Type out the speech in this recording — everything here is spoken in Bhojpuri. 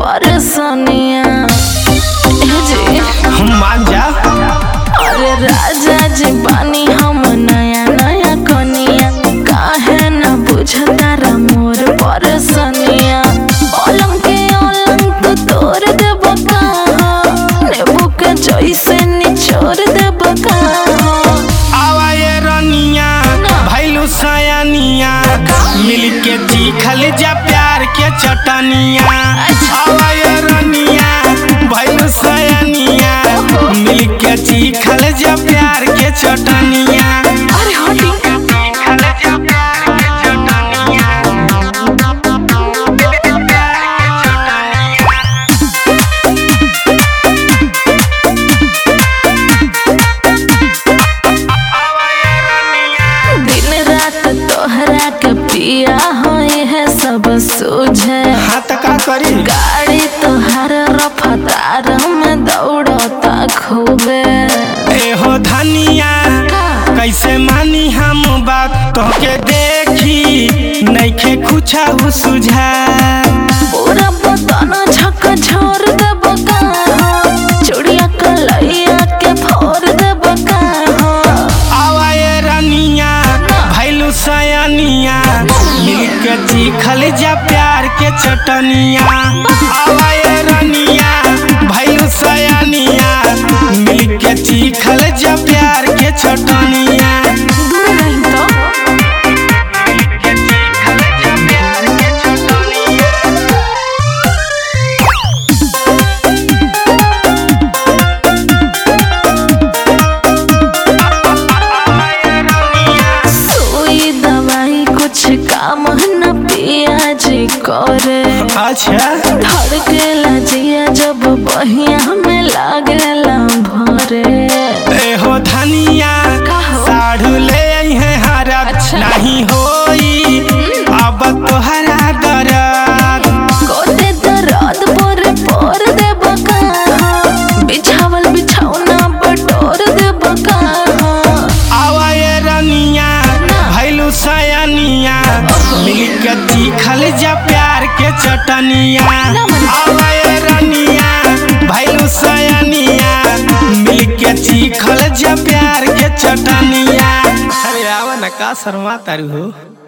परेशानिया मान जा। अरे राजा जी बानी हम नया नया कनिया, काहे न बुझता रा मोर परेशानिया। अलंग के अलंग तो तोड़ देब का, नेबू के जैसे निचोड़ देब का। आवा ये रनिया भैलू सयानिया, मिल के चीखल जा प्यार के चटनिया। आवा ये रनिया भैलू सयानिया, मिल के चीखल जा प्यार के चटनिया। अरे हटी तोहरा के पिया हो है सब सूझे। हाँ तो का करी, गाड़ी तोहर रफ्तार में दौड़ता खूबे। ए हो धनिया कैसे मानी हम बात, तोहके देखी नइखे कुछ सुझा। पूरा बदन झक झोर देब का, चूड़िया कलैया के फोड़ देब का। आवा ये रनिया भैलू सयानिया, मिल के चीखल जा प्यार के चटनिया। आवा ये रनिया भैलू सयानिया, मिल के चीखल जा प्यार के चटनिया। दूर रही तो सुई दवाई कुछ काम न पिया जी करे। अच्छा धड़केला जिया जब बहिया में लागेला भरे। ए हो धनिया साढ़ू ले है हरा, नहीं होई अब तोहरा दरद। कोते दर्द पोर देब का, बिछावल बिछौना बटोर देब का। आवा ये रनिया भैलू सयानिया, मिल के चीखल जा प्यार के चटनिया। आवा ये रनिया भैलू सयानिया, मिल के चीखल जा प्यार के चटनिया। अरे आवा न का शर्मा तारू हो।